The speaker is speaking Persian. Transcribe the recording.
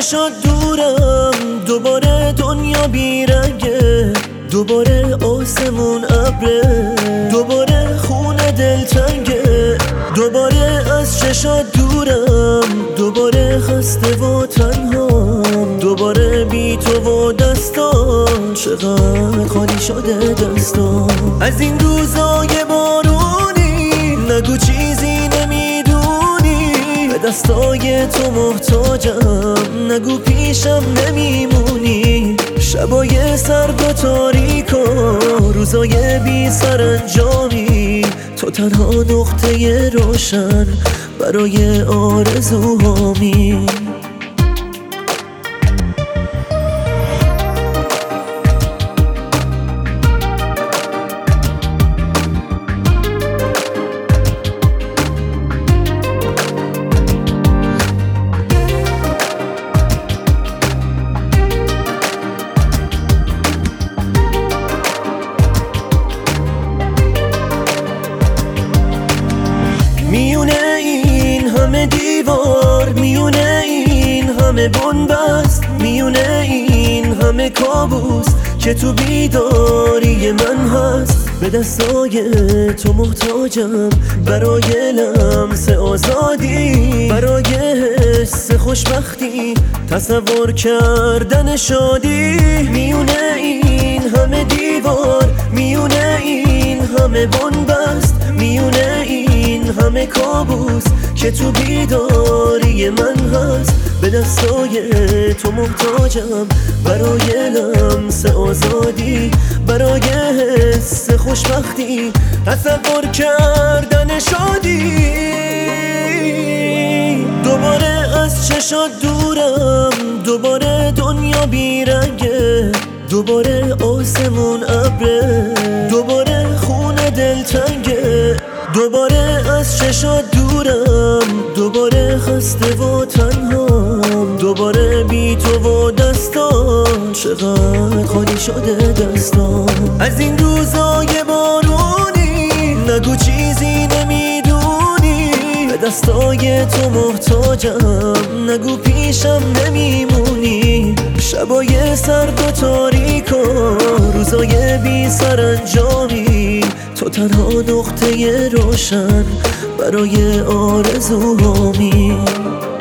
چشات دورم، دوباره دنیا بیرنگه، دوباره آسمون ابره، دوباره خونه دلتنگه، دوباره از چشات دورم، دوباره خسته و تنهام، دوباره بی تو و دستان چقدر خالی شده دستان. از این روزای بارونی نگو چیزی نمیدونی، به دستای تو محتاجم، نگو پیشم نمیمونی. شبای سرد و تاریک و روزای بی سرانجامی، تو تنها نقطه روشن برای آرزوهامی. میونه این همه دیوار، میونه این همه بنبست، میونه این همه کابوس که تو بیداری من هست. به دستای تو محتاجم برای لمس آزادی، برای حس خوشبختی، تصور کردن شادی. میونه این همه دیوار، میونه این همه بنبست، میونه این همه کابوس که تو بیداری من هست. به دستای تو محتاجم برای لمس آزادی، برای حس خوشبختی، تصور کردن شادی. دوباره از چشات دورم، دوباره دنیا بیرنگه، دوباره آسمون ابره، دوباره خونه دلتنگه، دوباره از چشات دورم، دوباره خسته و تنهام، دوباره بی تو و دستان چقدر خالی شده دستان. از این روزای بارونی نگو چیزی نمیدونی، به دستای تو محتاجم، نگو پیشم نمیمونی. شبای سرد و تاریک و روزای بی سرانجامی، تو تنها نقطه روشن برای آرزوهامی.